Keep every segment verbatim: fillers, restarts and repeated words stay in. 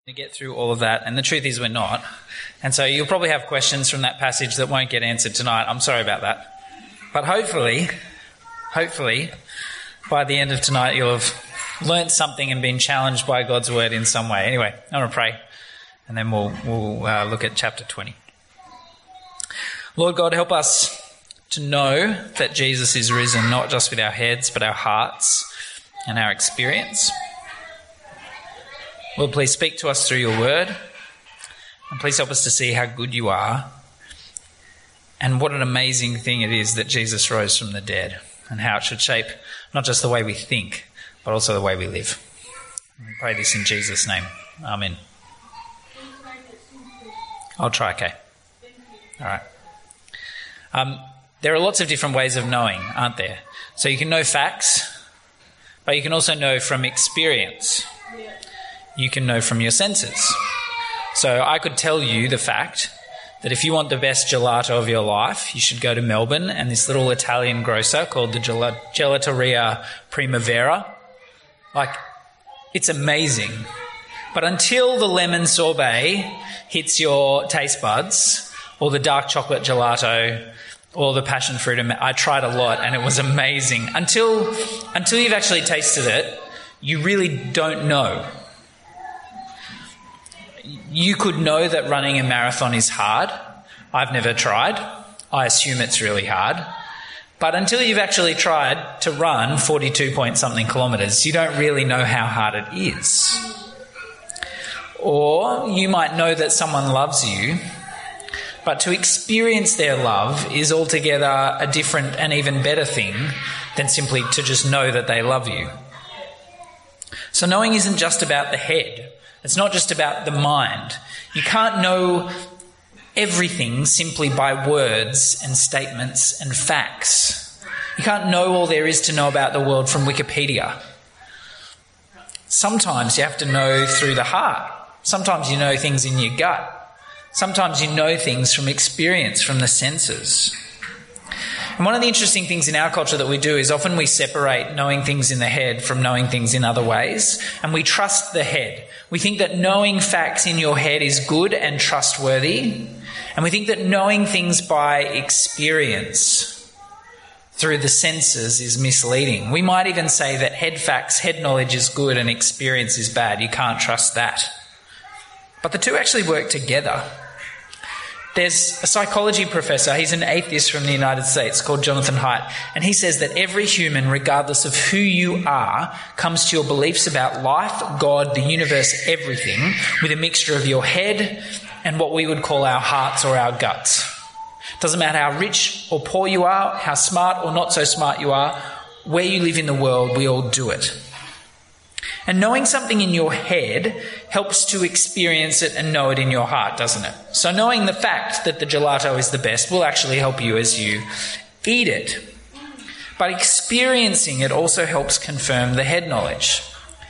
to get through all of that, and the truth is we're not. And so you'll probably have questions from that passage that won't get answered tonight. I'm sorry about that. But hopefully, hopefully, by the end of tonight you'll have learnt something and been challenged by God's word in some way. Anyway, I want to pray, and then we'll, we'll uh, look at chapter twenty. Lord God, help us to know that Jesus is risen, not just with our heads, but our hearts and our experience. Lord, please speak to us through your word, and please help us to see how good you are and what an amazing thing it is that Jesus rose from the dead, and how it should shape not just the way we think, but also the way we live. We pray this in Jesus' name. Amen. I'll try, okay. All right. Um, there are lots of different ways of knowing, aren't there? So you can know facts, but you can also know from experience. You can know from your senses. So I could tell you the fact that if you want the best gelato of your life, you should go to Melbourne and this little Italian grocer called the Gel- Gelateria Primavera. Like, it's amazing. But until the lemon sorbet hits your taste buds, or the dark chocolate gelato, or the passion fruit, I tried a lot and it was amazing. Until, until you've actually tasted it, you really don't know. You could know that running a marathon is hard. I've never tried. I assume it's really hard. But until you've actually tried to run forty-two point something kilometres, you don't really know how hard it is. Or you might know that someone loves you, but to experience their love is altogether a different and even better thing than simply to just know that they love you. So knowing isn't just about the head. It's not just about the mind. You can't know everything simply by words and statements and facts. You can't know all there is to know about the world from Wikipedia. Sometimes you have to know through the heart. Sometimes you know things in your gut. Sometimes you know things from experience, from the senses. And one of the interesting things in our culture that we do is often we separate knowing things in the head from knowing things in other ways, and we trust the head. We think that knowing facts in your head is good and trustworthy, and we think that knowing things by experience through the senses is misleading. We might even say that head facts, head knowledge is good and experience is bad. You can't trust that. But the two actually work together. There's a psychology professor, he's an atheist from the United States called Jonathan Haidt, and he says that every human, regardless of who you are, comes to your beliefs about life, God, the universe, everything, with a mixture of your head and what we would call our hearts or our guts. Doesn't matter how rich or poor you are, how smart or not so smart you are, where you live in the world, we all do it. And knowing something in your head helps to experience it and know it in your heart, doesn't it? So knowing the fact that the gelato is the best will actually help you as you eat it. But experiencing it also helps confirm the head knowledge.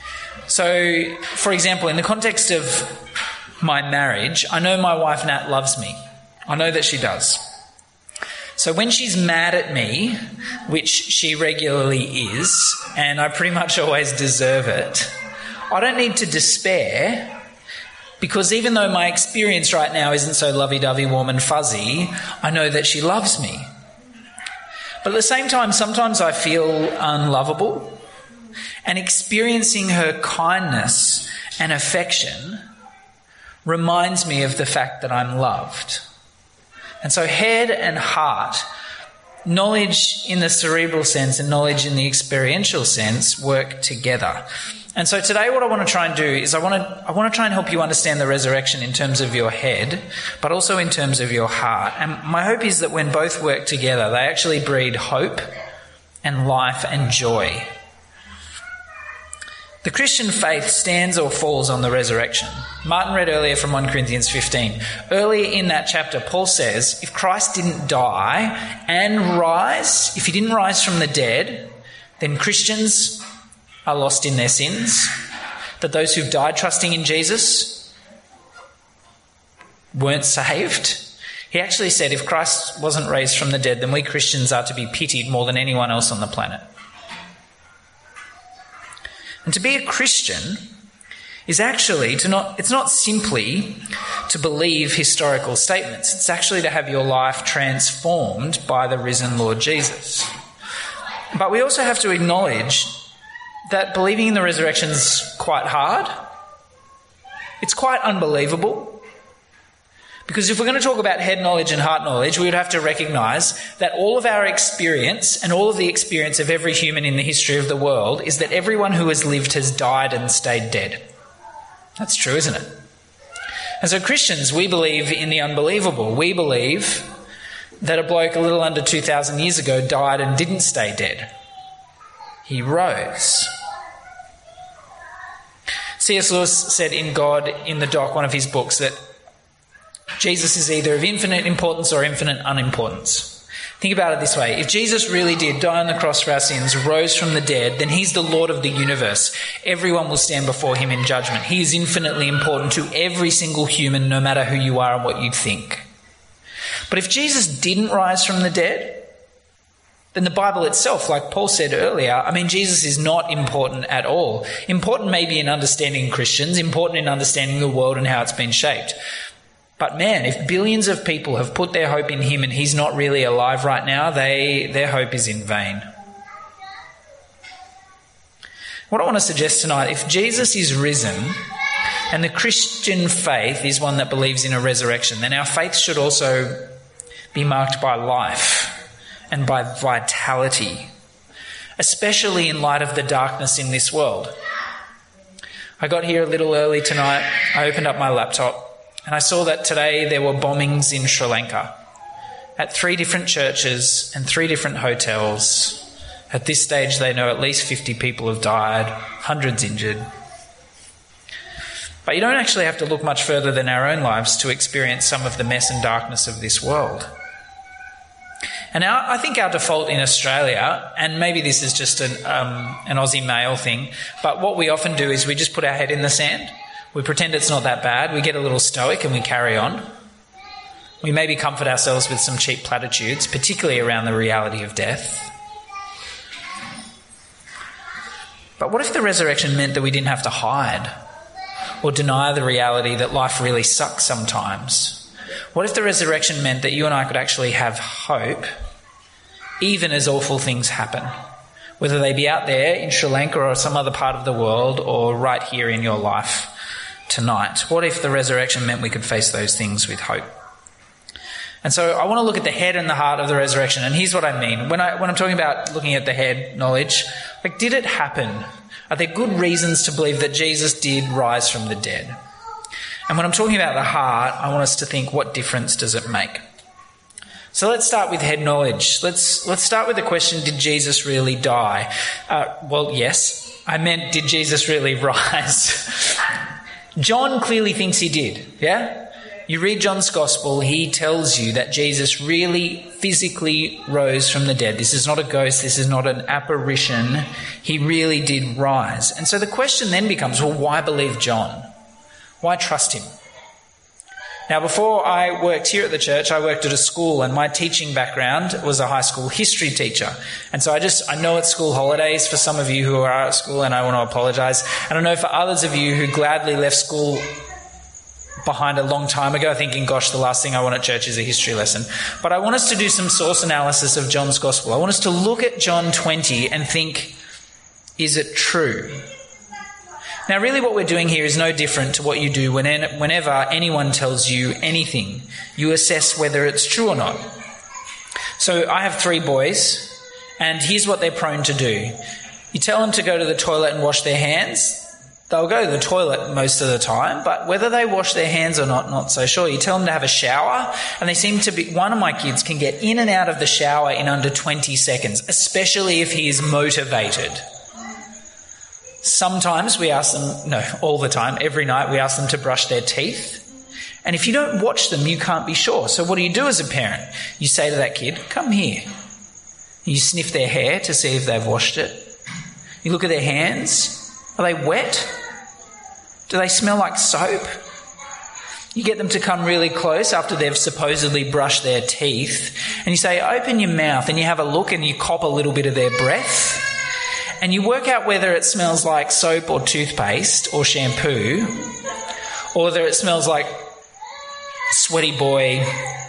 So, for example, in the context of my marriage, I know my wife Nat loves me. I know that she does. So when she's mad at me, which she regularly is, and I pretty much always deserve it, I don't need to despair, because even though my experience right now isn't so lovey-dovey, warm and fuzzy, I know that she loves me. But at the same time, sometimes I feel unlovable, and experiencing her kindness and affection reminds me of the fact that I'm loved. And so head and heart, knowledge in the cerebral sense and knowledge in the experiential sense, work together. And so today what I want to try and do is I want to I want to try and help you understand the resurrection in terms of your head, but also in terms of your heart. And my hope is that when both work together, they actually breed hope and life and joy. The Christian faith stands or falls on the resurrection. Martin read earlier from First Corinthians fifteen. Earlier in that chapter, Paul says, if Christ didn't die and rise, if he didn't rise from the dead, then Christians are lost in their sins. That those who've died trusting in Jesus weren't saved. He actually said if Christ wasn't raised from the dead, then we Christians are to be pitied more than anyone else on the planet. And to be a Christian is actually to not, it's not simply to believe historical statements. It's actually to have your life transformed by the risen Lord Jesus. But we also have to acknowledge that believing in the resurrection is quite hard. It's quite unbelievable. Because if we're going to talk about head knowledge and heart knowledge, we would have to recognise that all of our experience and all of the experience of every human in the history of the world is that everyone who has lived has died and stayed dead. That's true, isn't it? And so Christians, we believe in the unbelievable. We believe that a bloke a little under two thousand years ago died and didn't stay dead. He rose. C S Lewis said in God in the Dock, one of his books, that Jesus is either of infinite importance or infinite unimportance. Think about it this way. If Jesus really did die on the cross for our sins, rose from the dead, then he's the Lord of the universe. Everyone will stand before him in judgment. He is infinitely important to every single human, no matter who you are and what you think. But if Jesus didn't rise from the dead, then the Bible itself, like Paul said earlier, I mean, Jesus is not important at all. Important maybe in understanding Christians, important in understanding the world and how it's been shaped. But man, if billions of people have put their hope in him and he's not really alive right now, they their hope is in vain. What I want to suggest tonight, if Jesus is risen and the Christian faith is one that believes in a resurrection, then our faith should also be marked by life and by vitality, especially in light of the darkness in this world. I got here a little early tonight. I opened up my laptop. And I saw that today there were bombings in Sri Lanka at three different churches and three different hotels. At this stage, they know at least fifty people have died, hundreds injured. But you don't actually have to look much further than our own lives to experience some of the mess and darkness of this world. And our, I think our default in Australia, and maybe this is just an, um, an Aussie male thing, but what we often do is we just put our head in the sand. We pretend it's not that bad. We get a little stoic and we carry on. We maybe comfort ourselves with some cheap platitudes, particularly around the reality of death. But what if the resurrection meant that we didn't have to hide or deny the reality that life really sucks sometimes? What if the resurrection meant that you and I could actually have hope even as awful things happen, whether they be out there in Sri Lanka or some other part of the world or right here in your life tonight? What if the resurrection meant we could face those things with hope? And so I want to look at the head and the heart of the resurrection. And here's what I mean. When, I, when I'm talking about looking at the head knowledge, like, did it happen? Are there good reasons to believe that Jesus did rise from the dead? And when I'm talking about the heart, I want us to think, what difference does it make? So let's start with head knowledge. Let's let's start with the question, did Jesus really die? Uh, well, yes. I meant, did Jesus really rise? John clearly thinks he did, yeah? You read John's Gospel, he tells you that Jesus really physically rose from the dead. This is not a ghost, this is not an apparition. He really did rise. And so the question then becomes, well, why believe John? Why trust him? Now, before I worked here at the church, I worked at a school, and my teaching background was a high school history teacher. And so I just, I know it's school holidays for some of you who are at school, and I want to apologise. And I know for others of you who gladly left school behind a long time ago, thinking, gosh, the last thing I want at church is a history lesson. But I want us to do some source analysis of John's Gospel. I want us to look at John twenty and think, is it true? Now, really what we're doing here is no different to what you do whenever anyone tells you anything. You assess whether it's true or not. So I have three boys, and here's what they're prone to do. You tell them to go to the toilet and wash their hands. They'll go to the toilet most of the time, but whether they wash their hands or not, not so sure. You tell them to have a shower, and they seem to be... One of my kids can get in and out of the shower in under twenty seconds, especially if he is motivated. Sometimes we ask them, no, all the time, every night we ask them to brush their teeth. And if you don't watch them, you can't be sure. So what do you do as a parent? You say to that kid, come here. You sniff their hair to see if they've washed it. You look at their hands. Are they wet? Do they smell like soap? You get them to come really close after they've supposedly brushed their teeth. And you say, open your mouth, and you have a look and you cop a little bit of their breath. and you work out whether it smells like soap or toothpaste or shampoo, or whether it smells like sweaty boy,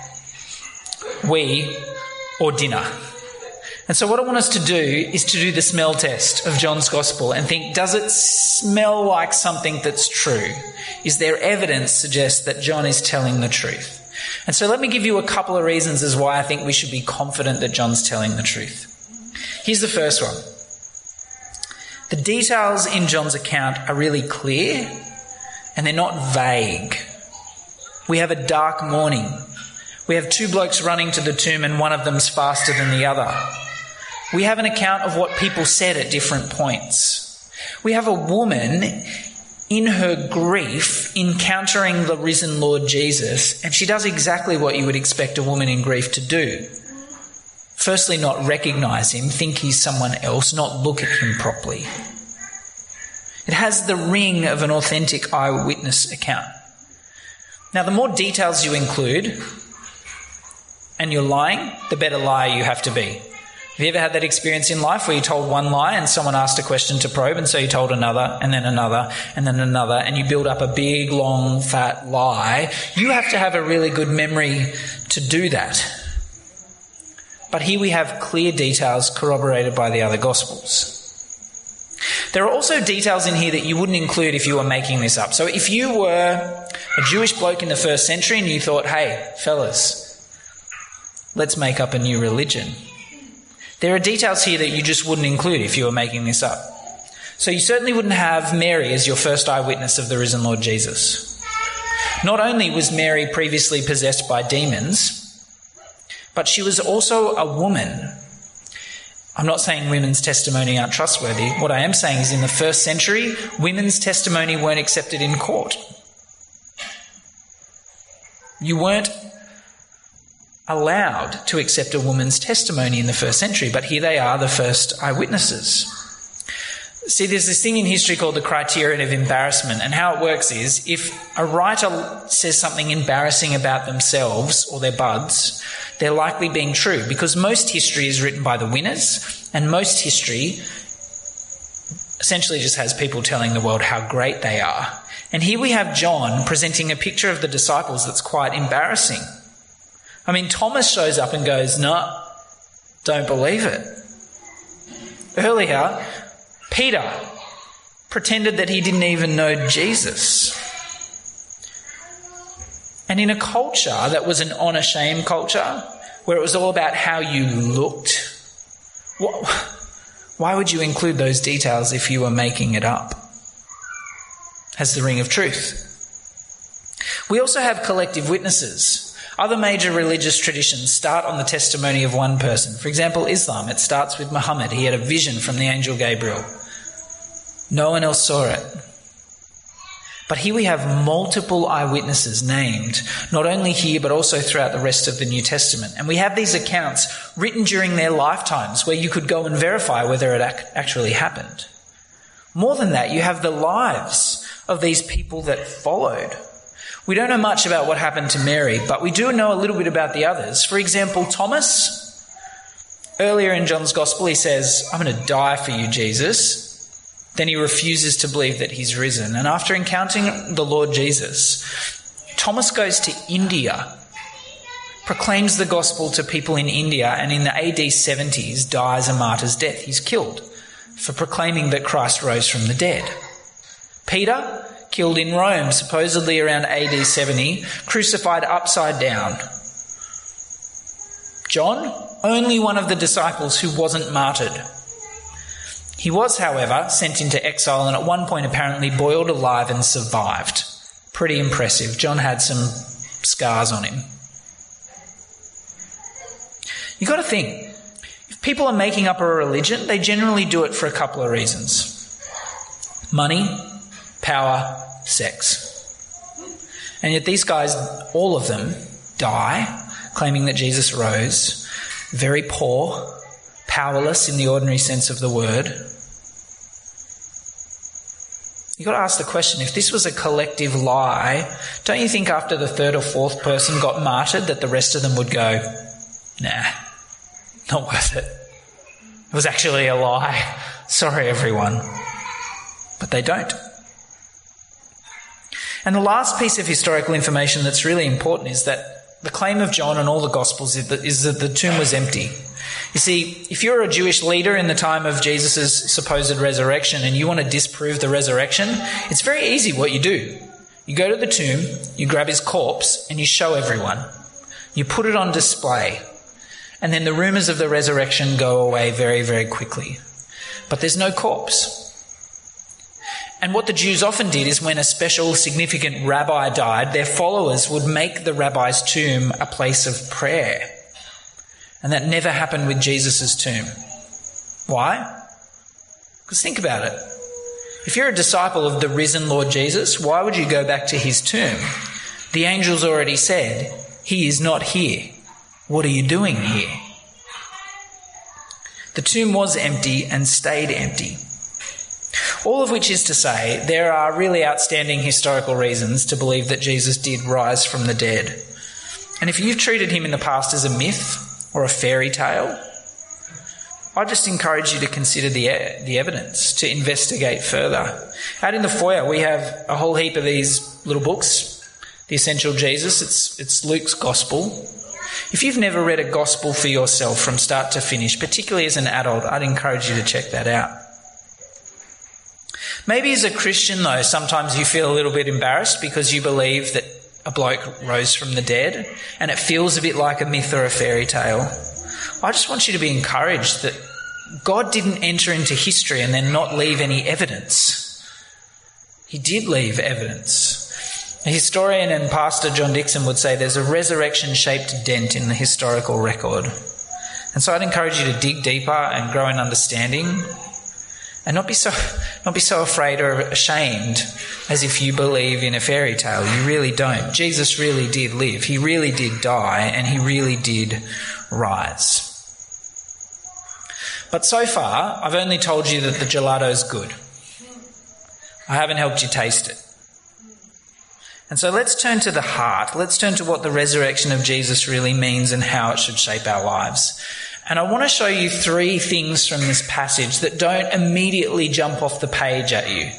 wee, or dinner. And so what I want us to do is to do the smell test of John's Gospel and think, does it smell like something that's true? Is there evidence suggests that John is telling the truth? And so let me give you a couple of reasons as why I think we should be confident that John's telling the truth. Here's the first one. The details in John's account are really clear and they're not vague. We have a dark morning. We have two blokes running to the tomb and one of them's faster than the other. We have an account of what people said at different points. We have a woman in her grief encountering the risen Lord Jesus, and she does exactly what you would expect a woman in grief to do. Firstly, not recognise him, think he's someone else, not look at him properly. It has the ring of an authentic eyewitness account. Now, the more details you include, and you're lying, the better liar you have to be. Have you ever had that experience in life where you told one lie and someone asked a question to probe, and so you told another and then another and then another, and you build up a big, long, fat lie? You have to have a really good memory to do that. But here we have clear details corroborated by the other Gospels. There are also details in here that you wouldn't include if you were making this up. So if you were a Jewish bloke in the first century and you thought, hey, fellas, let's make up a new religion, there are details here that you just wouldn't include if you were making this up. So you certainly wouldn't have Mary as your first eyewitness of the risen Lord Jesus. Not only was Mary previously possessed by demons, but she was also a woman. I'm not saying women's testimony aren't trustworthy. What I am saying is in the first century, women's testimony weren't accepted in court. You weren't allowed to accept a woman's testimony in the first century, but here they are, the first eyewitnesses. See, there's this thing in history called the criterion of embarrassment, and how it works is if a writer says something embarrassing about themselves or their buds, they're likely being true, because most history is written by the winners, and most history essentially just has people telling the world how great they are. And here we have John presenting a picture of the disciples that's quite embarrassing. I mean, Thomas shows up and goes, no, don't believe it. Earlier, Peter pretended that he didn't even know Jesus. And in a culture that was an honour-shame culture, where it was all about how you looked, what, why would you include those details if you were making it up as the ring of truth? We also have collective witnesses. Other major religious traditions start on the testimony of one person. For example, Islam, it starts with Muhammad. He had a vision from the angel Gabriel. No one else saw it. But here we have multiple eyewitnesses named, not only here but also throughout the rest of the New Testament. And we have these accounts written during their lifetimes where you could go and verify whether it ac- actually happened. More than that, you have the lives of these people that followed. We don't know much about what happened to Mary, but we do know a little bit about the others. For example, Thomas, earlier in John's Gospel, he says, I'm going to die for you, Jesus. Then he refuses to believe that he's risen. And after encountering the Lord Jesus, Thomas goes to India, proclaims the gospel to people in India, and in the A D seventies dies a martyr's death. He's killed for proclaiming that Christ rose from the dead. Peter, killed in Rome, supposedly around A D seventy, crucified upside down. John, only one of the disciples who wasn't martyred. He was, however, sent into exile and at one point apparently boiled alive and survived. Pretty impressive. John had some scars on him. You've got to think, if people are making up a religion, they generally do it for a couple of reasons. Money, power, sex. And yet these guys, all of them, die, claiming that Jesus rose, very poor, powerless in the ordinary sense of the word. You've got to ask the question, if this was a collective lie, don't you think after the third or fourth person got martyred that the rest of them would go, nah, not worth it. It was actually a lie. Sorry, everyone. But they don't. And the last piece of historical information that's really important is that the claim of John and all the Gospels is that, is that the tomb was empty. You see, if you're a Jewish leader in the time of Jesus' supposed resurrection and you want to disprove the resurrection, it's very easy what you do. You go to the tomb, you grab his corpse, and you show everyone. You put it on display. And then the rumours of the resurrection go away very, very quickly. But there's no corpse. And what the Jews often did is when a special significant rabbi died, their followers would make the rabbi's tomb a place of prayer. And that never happened with Jesus' tomb. Why? Because think about it. If you're a disciple of the risen Lord Jesus, why would you go back to his tomb? The angels already said, he is not here. What are you doing here? The tomb was empty and stayed empty. All of which is to say, there are really outstanding historical reasons to believe that Jesus did rise from the dead. And if you've treated him in the past as a myth or a fairy tale, I just encourage you to consider the the evidence, to investigate further. Out in the foyer, we have a whole heap of these little books. The Essential Jesus, it's it's Luke's Gospel. If you've never read a Gospel for yourself from start to finish, particularly as an adult, I'd encourage you to check that out. Maybe as a Christian, though, sometimes you feel a little bit embarrassed because you believe that a bloke rose from the dead and it feels a bit like a myth or a fairy tale. I just want you to be encouraged that God didn't enter into history and then not leave any evidence. He did leave evidence. A historian and pastor, John Dixon, would say there's a resurrection-shaped dent in the historical record. And so I'd encourage you to dig deeper and grow in understanding and not be so not be so afraid or ashamed as if you believe in a fairy tale. You really don't. Jesus really did live. He really did die, and he really did rise. But so far, I've only told you that the gelato's good. I haven't helped you taste it. And so let's turn to the heart. Let's turn to what the resurrection of Jesus really means and how it should shape our lives. And I want to show you three things from this passage that don't immediately jump off the page at you,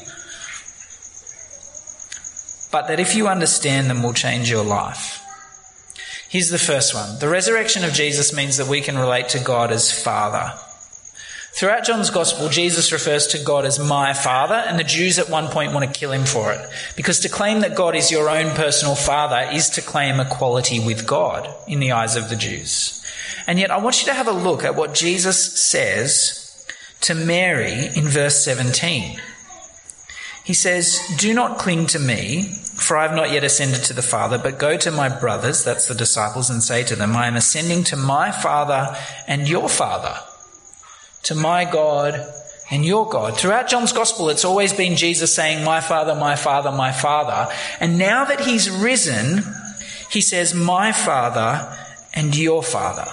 but that if you understand them will change your life. Here's the first one. The resurrection of Jesus means that we can relate to God as Father. Throughout John's Gospel, Jesus refers to God as my Father, and the Jews at one point want to kill him for it. Because to claim that God is your own personal Father is to claim equality with God in the eyes of the Jews. And yet I want you to have a look at what Jesus says to Mary in verse seventeen. He says, "Do not cling to me, for I have not yet ascended to the Father, but go to my brothers," that's the disciples, "and say to them, I am ascending to my Father and your Father, to my God and your God." Throughout John's Gospel, it's always been Jesus saying, "My Father, my Father, my Father." And now that he's risen, he says, "My Father and your Father."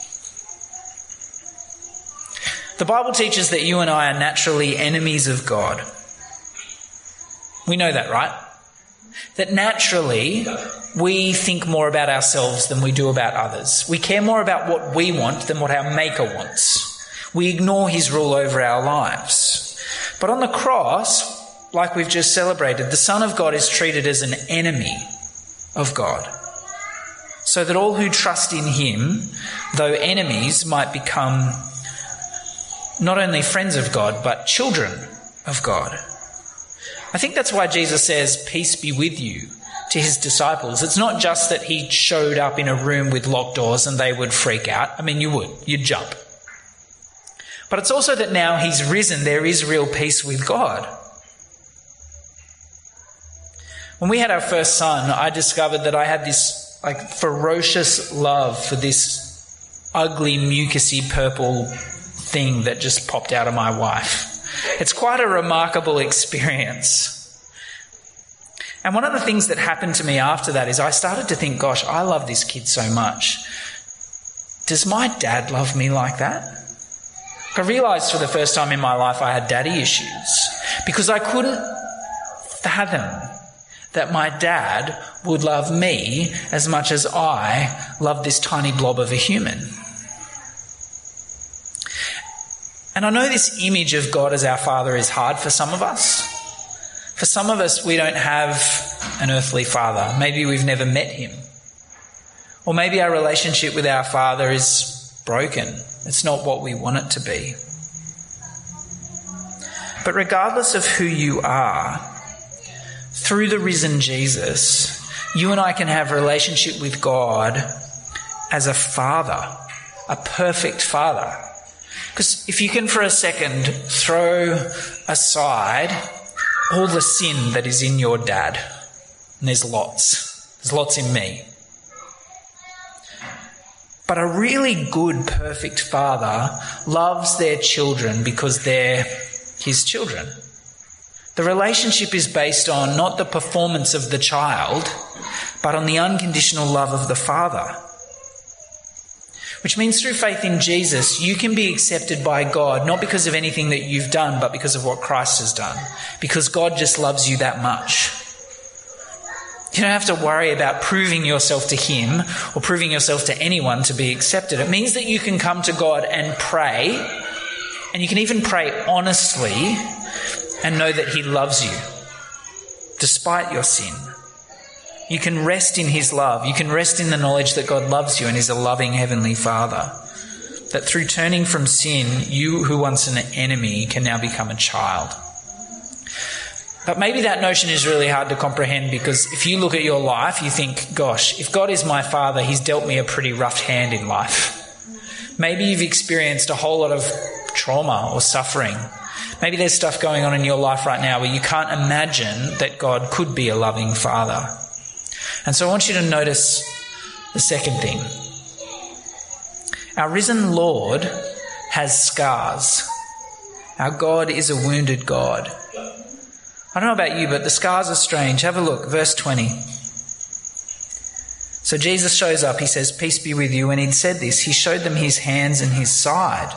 The Bible teaches that you and I are naturally enemies of God. We know that, right? That naturally we think more about ourselves than we do about others. We care more about what we want than what our Maker wants. We ignore his rule over our lives. But on the cross, like we've just celebrated, the Son of God is treated as an enemy of God, so that all who trust in him, though enemies, might become not only friends of God, but children of God. I think that's why Jesus says, "Peace be with you," to his disciples. It's not just that he showed up in a room with locked doors and they would freak out. I mean, you would. You'd jump. But it's also that now he's risen, there is real peace with God. When we had our first son, I discovered that I had this like ferocious love for this ugly, mucusy purple thing that just popped out of my wife. It's quite a remarkable experience. And one of the things that happened to me after that is I started to think, gosh, I love this kid so much. Does my dad love me like that? I realised for the first time in my life I had daddy issues because I couldn't fathom that my dad would love me as much as I love this tiny blob of a human. And I know this image of God as our Father is hard for some of us. For some of us, we don't have an earthly father. Maybe we've never met him. Or maybe our relationship with our Father is broken. It's not what we want it to be. But regardless of who you are, through the risen Jesus, you and I can have a relationship with God as a father, a perfect father. Because if you can for a second throw aside all the sin that is in your dad, and there's lots, there's lots in me. But a really good, perfect father loves their children because they're his children. The relationship is based on not the performance of the child, but on the unconditional love of the Father. Which means through faith in Jesus, you can be accepted by God, not because of anything that you've done, but because of what Christ has done. Because God just loves you that much. You don't have to worry about proving yourself to him or proving yourself to anyone to be accepted. It means that you can come to God and pray, and you can even pray honestly and know that he loves you despite your sin. You can rest in his love. You can rest in the knowledge that God loves you and is a loving heavenly Father. That through turning from sin, you who once an enemy can now become a child. But maybe that notion is really hard to comprehend, because if you look at your life, you think, gosh, if God is my Father, he's dealt me a pretty rough hand in life. Maybe you've experienced a whole lot of trauma or suffering. Maybe there's stuff going on in your life right now where you can't imagine that God could be a loving Father. And so I want you to notice the second thing. Our risen Lord has scars. Our God is a wounded God. I don't know about you, but the scars are strange. Have a look, verse twenty. So Jesus shows up. He says, "Peace be with you." When he'd said this, he showed them his hands and his side.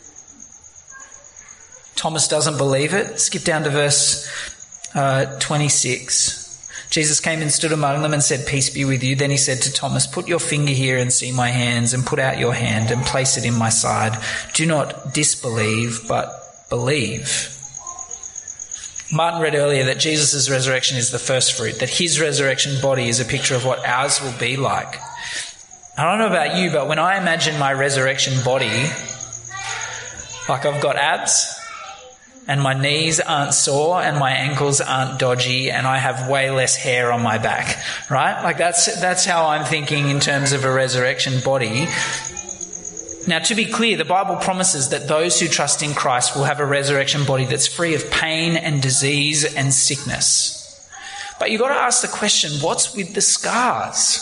Thomas doesn't believe it. Skip down to verse uh, twenty-six. Jesus came and stood among them and said, "Peace be with you." Then he said to Thomas, "Put your finger here and see my hands, and put out your hand and place it in my side. Do not disbelieve, but believe." Martin read earlier that Jesus' resurrection is the first fruit, that his resurrection body is a picture of what ours will be like. I don't know about you, but when I imagine my resurrection body, like I've got abs, and my knees aren't sore and my ankles aren't dodgy and I have way less hair on my back, right? Like that's that's how I'm thinking in terms of a resurrection body. Now, to be clear, the Bible promises that those who trust in Christ will have a resurrection body that's free of pain and disease and sickness. But you've got to ask the question, what's with the scars?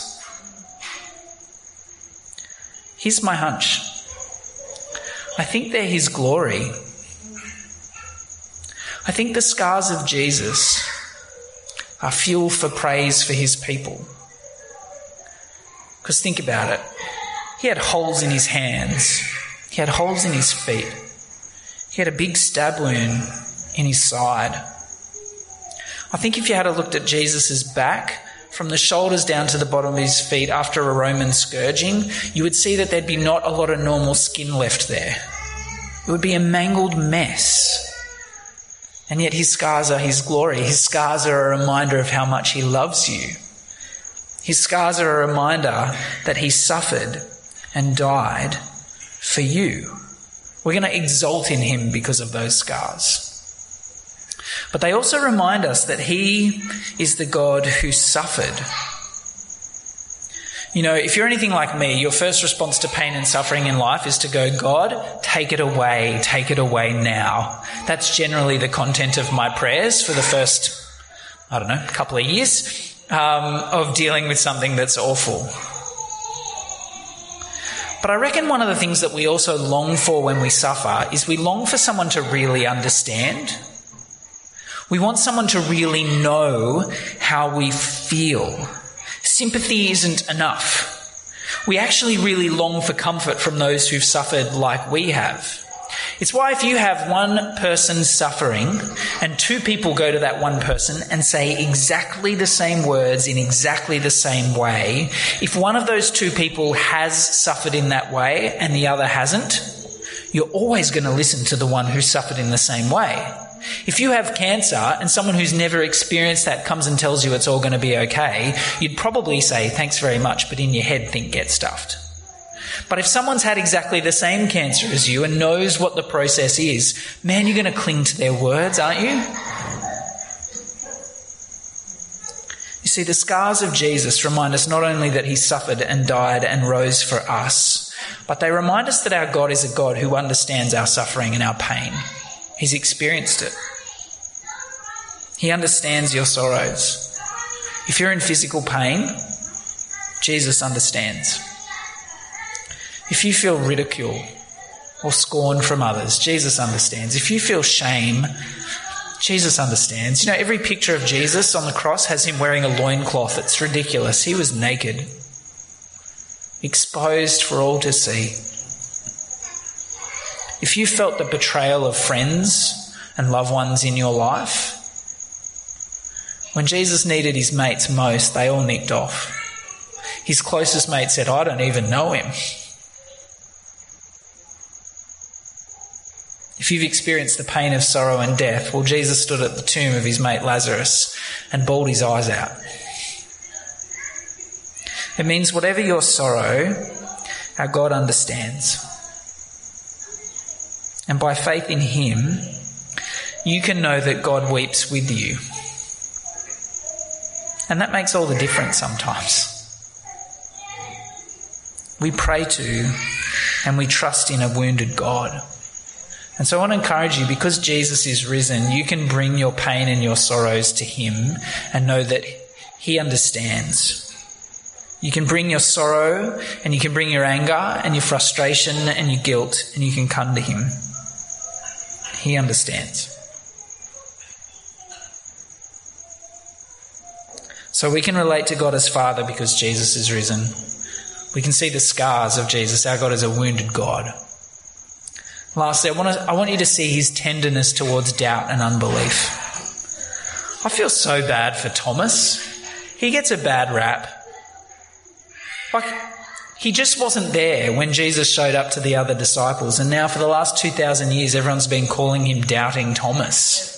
Here's my hunch. I think they're his glory. I think the scars of Jesus are fuel for praise for his people. Because think about it. He had holes in his hands. He had holes in his feet. He had a big stab wound in his side. I think if you had a look at Jesus' back, from the shoulders down to the bottom of his feet after a Roman scourging, you would see that there'd be not a lot of normal skin left there. It would be a mangled mess. And yet his scars are his glory. His scars are a reminder of how much he loves you. His scars are a reminder that he suffered and died for you. We're going to exult in him because of those scars. But they also remind us that he is the God who suffered. You know, if you're anything like me, your first response to pain and suffering in life is to go, "God, take it away, take it away now." That's generally the content of my prayers for the first, I don't know, couple of years um, of dealing with something that's awful. But I reckon one of the things that we also long for when we suffer is we long for someone to really understand. We want someone to really know how we feel. Sympathy isn't enough. We actually really long for comfort from those who've suffered like we have. It's why if you have one person suffering and two people go to that one person and say exactly the same words in exactly the same way, if one of those two people has suffered in that way and the other hasn't, you're always going to listen to the one who suffered in the same way. If you have cancer and someone who's never experienced that comes and tells you it's all going to be okay, you'd probably say, thanks very much, but in your head think get stuffed. But if someone's had exactly the same cancer as you and knows what the process is, man, you're going to cling to their words, aren't you? You see, the scars of Jesus remind us not only that he suffered and died and rose for us, but they remind us that our God is a God who understands our suffering and our pain. He's experienced it. He understands your sorrows. If you're in physical pain, Jesus understands. If you feel ridicule or scorn from others, Jesus understands. If you feel shame, Jesus understands. You know, every picture of Jesus on the cross has him wearing a loincloth. It's ridiculous. He was naked, exposed for all to see. If you felt the betrayal of friends and loved ones in your life, when Jesus needed his mates most, they all nicked off. His closest mate said, I don't even know him. If you've experienced the pain of sorrow and death, well, Jesus stood at the tomb of his mate Lazarus and bawled his eyes out. It means whatever your sorrow, our God understands. And by faith in him, you can know that God weeps with you. And that makes all the difference sometimes. We pray to and we trust in a wounded God. And so I want to encourage you, because Jesus is risen, you can bring your pain and your sorrows to him and know that he understands. You can bring your sorrow and you can bring your anger and your frustration and your guilt, and you can come to him. He understands. So we can relate to God as Father because Jesus is risen. We can see the scars of Jesus. Our God is a wounded God. Lastly, I want, to, I want you to see his tenderness towards doubt and unbelief. I feel so bad for Thomas. He gets a bad rap. Like, he just wasn't there when Jesus showed up to the other disciples, and now for the last two thousand years, everyone's been calling him Doubting Thomas.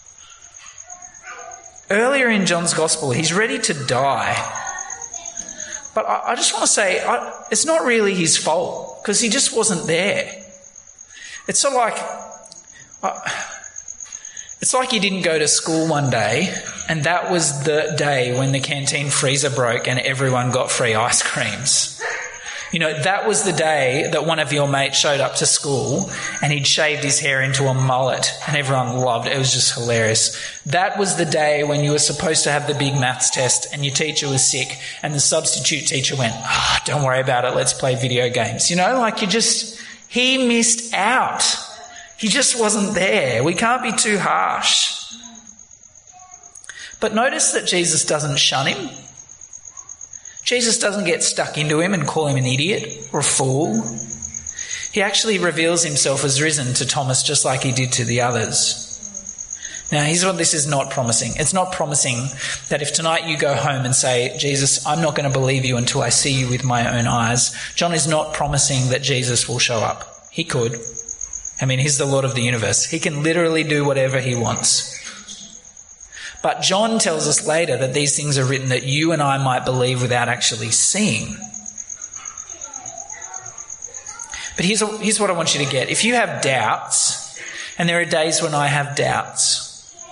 Earlier in John's Gospel, he's ready to die. But I, I just want to say, I, it's not really his fault, because he just wasn't there. It's sort of like, uh, it's like you didn't go to school one day and that was the day when the canteen freezer broke and everyone got free ice creams. You know, that was the day that one of your mates showed up to school and he'd shaved his hair into a mullet and everyone loved it. It was just hilarious. That was the day when you were supposed to have the big maths test and your teacher was sick and the substitute teacher went, oh, don't worry about it, let's play video games. You know, like you just... He missed out. He just wasn't there. We can't be too harsh. But notice that Jesus doesn't shun him. Jesus doesn't get stuck into him and call him an idiot or a fool. He actually reveals himself as risen to Thomas just like he did to the others. Now, here's what this is not promising. It's not promising that if tonight you go home and say, Jesus, I'm not going to believe you until I see you with my own eyes. John is not promising that Jesus will show up. He could. I mean, he's the Lord of the universe. He can literally do whatever he wants. But John tells us later that these things are written that you and I might believe without actually seeing. But here's, here's what I want you to get. If you have doubts, and there are days when I have doubts,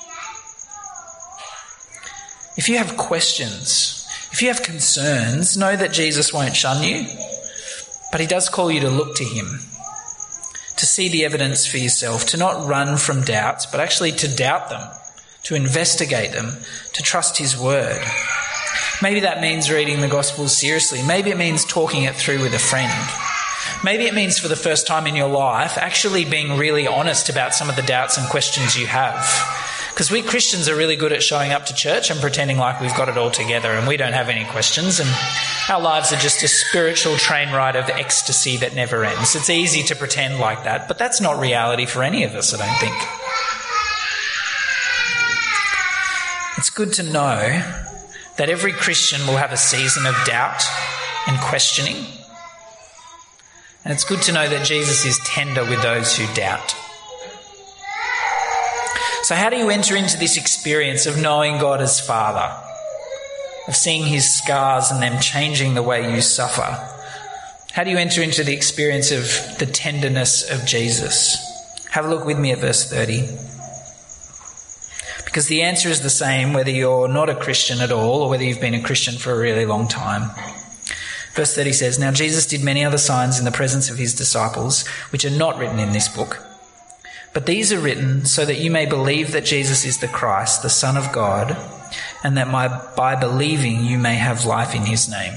if you have questions, if you have concerns, know that Jesus won't shun you, but he does call you to look to him, to see the evidence for yourself, to not run from doubts, but actually to doubt them, to investigate them, to trust his word. Maybe that means reading the Gospels seriously. Maybe it means talking it through with a friend. Maybe it means for the first time in your life actually being really honest about some of the doubts and questions you have. Because we Christians are really good at showing up to church and pretending like we've got it all together and we don't have any questions, and our lives are just a spiritual train ride of ecstasy that never ends. It's easy to pretend like that, but that's not reality for any of us, I don't think. It's good to know that every Christian will have a season of doubt and questioning. And it's good to know that Jesus is tender with those who doubt. So how do you enter into this experience of knowing God as Father, of seeing his scars and them changing the way you suffer? How do you enter into the experience of the tenderness of Jesus? Have a look with me at verse thirty. Because the answer is the same whether you're not a Christian at all or whether you've been a Christian for a really long time. Verse thirty says, "Now Jesus did many other signs in the presence of his disciples, which are not written in this book. But these are written so that you may believe that Jesus is the Christ, the Son of God, and that my, by believing you may have life in his name."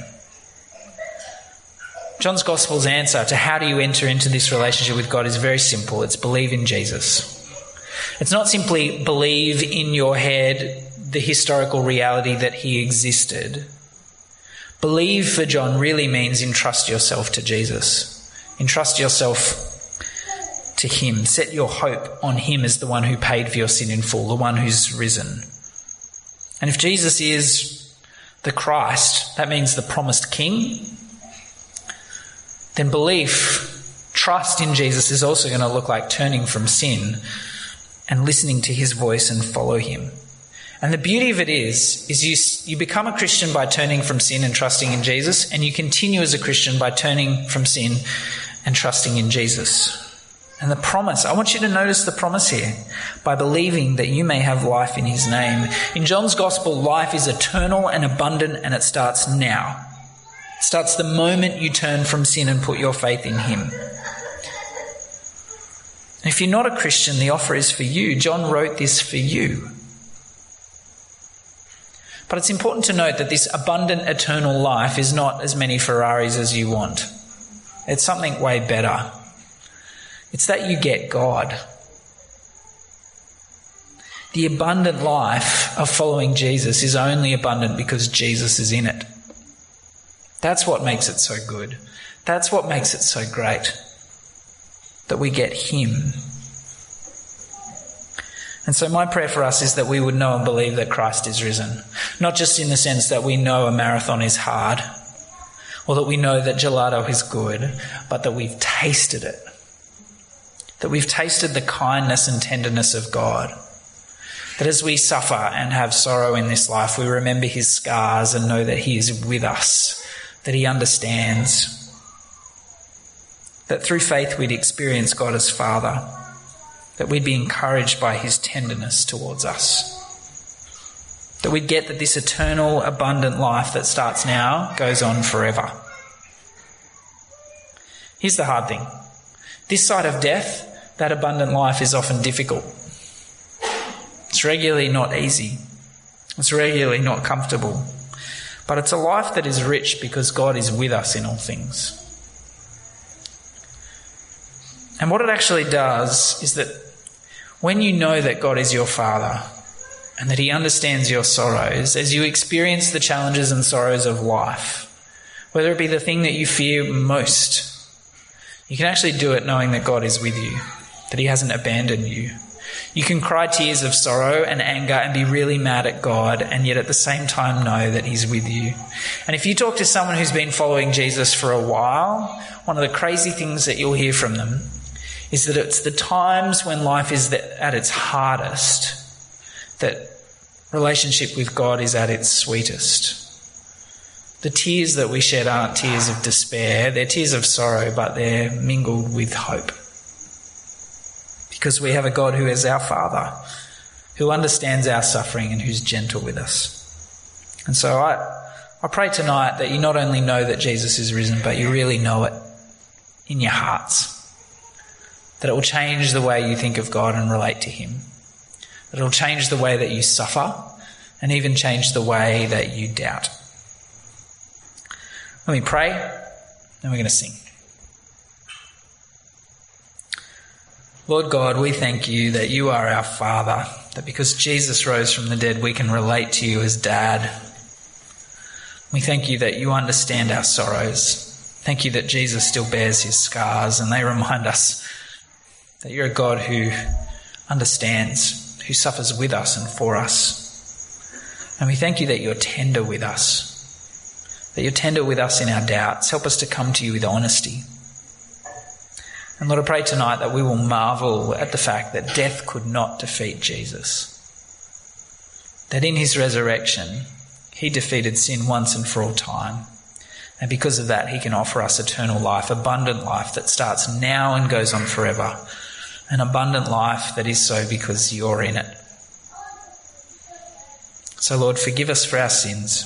John's Gospel's answer to how do you enter into this relationship with God is very simple. It's believe in Jesus. It's not simply believe in your head the historical reality that he existed. Believe for John really means entrust yourself to Jesus. Entrust yourself to him. Set your hope on him as the one who paid for your sin in full, the one who's risen. And if Jesus is the Christ, that means the promised king, then belief, trust in Jesus is also going to look like turning from sin and listening to his voice and follow him. And the beauty of it is, is you, you become a Christian by turning from sin and trusting in Jesus, and you continue as a Christian by turning from sin and trusting in Jesus. And the promise, I want you to notice the promise here, by believing that you may have life in his name. In John's Gospel, life is eternal and abundant, and it starts now. It starts the moment you turn from sin and put your faith in him. And if you're not a Christian, the offer is for you. John wrote this for you. But it's important to note that this abundant eternal life is not as many Ferraris as you want. It's something way better. It's that you get God. The abundant life of following Jesus is only abundant because Jesus is in it. That's what makes it so good. That's what makes it so great. That we get him. And so my prayer for us is that we would know and believe that Christ is risen. Not just in the sense that we know a marathon is hard, or that we know that gelato is good, but that we've tasted it. That we've tasted the kindness and tenderness of God. That as we suffer and have sorrow in this life, we remember his scars and know that he is with us, that he understands. That through faith we'd experience God as Father. That we'd be encouraged by his tenderness towards us. That we'd get that this eternal, abundant life that starts now goes on forever. Here's the hard thing. This side of death, that abundant life is often difficult. It's regularly not easy. It's regularly not comfortable. But it's a life that is rich because God is with us in all things. And what it actually does is that when you know that God is your Father and that he understands your sorrows, as you experience the challenges and sorrows of life, whether it be the thing that you fear most, you can actually do it knowing that God is with you, that he hasn't abandoned you. You can cry tears of sorrow and anger and be really mad at God, and yet at the same time know that he's with you. And if you talk to someone who's been following Jesus for a while, one of the crazy things that you'll hear from them is that it's the times when life is at its hardest that relationship with God is at its sweetest. The tears that we shed aren't tears of despair, they're tears of sorrow, but they're mingled with hope. Because we have a God who is our Father, who understands our suffering and who's gentle with us. And so I, I pray tonight that you not only know that Jesus is risen, but you really know it in your hearts. That it will change the way you think of God and relate to him. That it will change the way that you suffer and even change the way that you doubt. Let me pray, and we're going to sing. Lord God, we thank you that you are our Father, that because Jesus rose from the dead, we can relate to you as Dad. We thank you that you understand our sorrows. Thank you that Jesus still bears his scars, and they remind us that you're a God who understands, who suffers with us and for us. And we thank you that you're tender with us, that you're tender with us in our doubts. Help us to come to you with honesty. And Lord, I pray tonight that we will marvel at the fact that death could not defeat Jesus. That in his resurrection, he defeated sin once and for all time. And because of that, he can offer us eternal life, abundant life that starts now and goes on forever. An abundant life that is so because you're in it. So Lord, forgive us for our sins.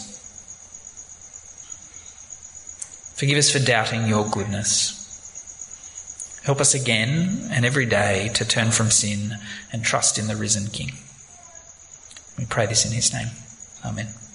Forgive us for doubting your goodness. Help us again and every day to turn from sin and trust in the risen King. We pray this in his name. Amen.